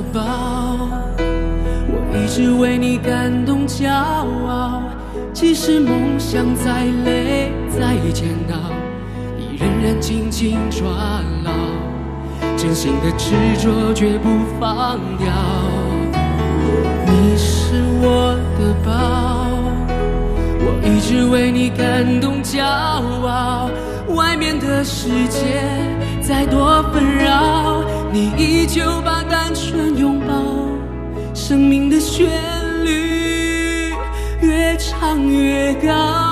的宝，我一直为你感动骄傲。即使梦想再累再煎熬，你仍然紧紧抓牢，真心的执着绝不放掉。你是我的宝，我一直为你感动骄傲。外面的世界再多纷扰，你依旧把单纯拥抱。生命的旋律越唱越高。